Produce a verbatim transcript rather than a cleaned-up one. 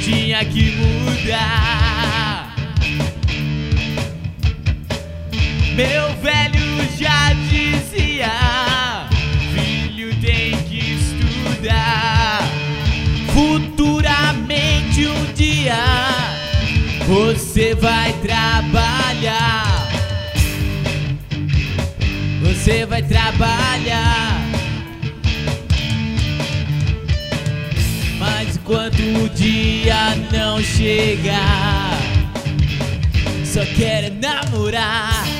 tinha que mudar. Meu velho já dizia: filho, tem que estudar. Futuramente um dia você vai trabalhar. Você vai trabalhar. Mas enquanto o dia não chegar, só quero namorar.